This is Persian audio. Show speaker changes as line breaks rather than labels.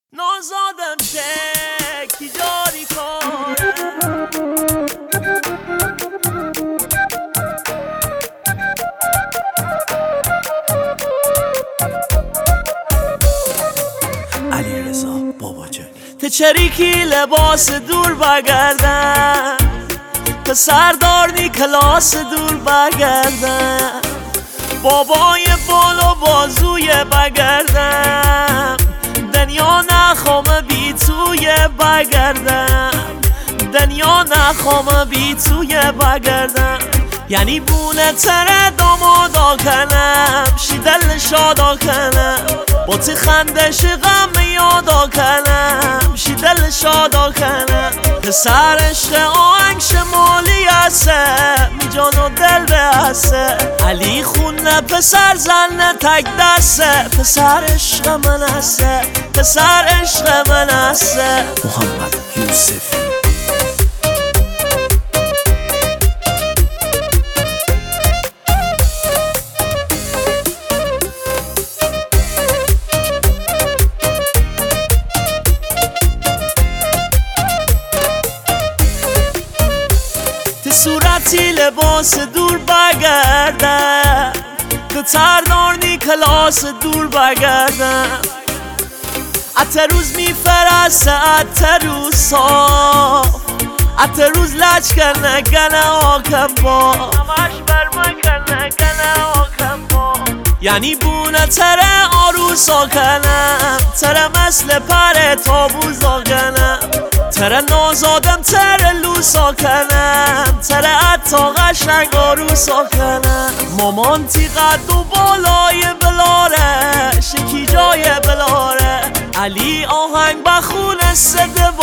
نازادم شکی جاری کاره
علیرضا باباجانی
تچریکی لباس دور بگردم پسر دارنی کلاس دور بگردم بابای بالا بازوی بگردم دنیا نخوام بی توی بگردم دنیا نخوام بی توی بگردم یعنی بونه تره دامادا کنم شیدل شادا کنم با تی خندش غم یادا کنم شیدل شادا کنم پسر عشق آهنگ شمالی هسته می جان و دل به هسته علی خونه پسر زن تک دسته پسر عشق من هسته پسر عشق من هسته
محمد یوسفی
صورتی لباس دور بگردم تو تردارنی کلاس دور بگردم اتروز میفرسته اتروز صاف اتروز لچ کنه گنه آکم با همش برمه کنه گنه آکم با یعنی بونه تره آروسا کنم تره مثل پر تابوزا کنم تره نازادم تره لوسا کنم تره حتی قشنگ آروسا کنم مامان تی قد و بالای بلاره شکی جای بلاره علی آهنگ بخونه سده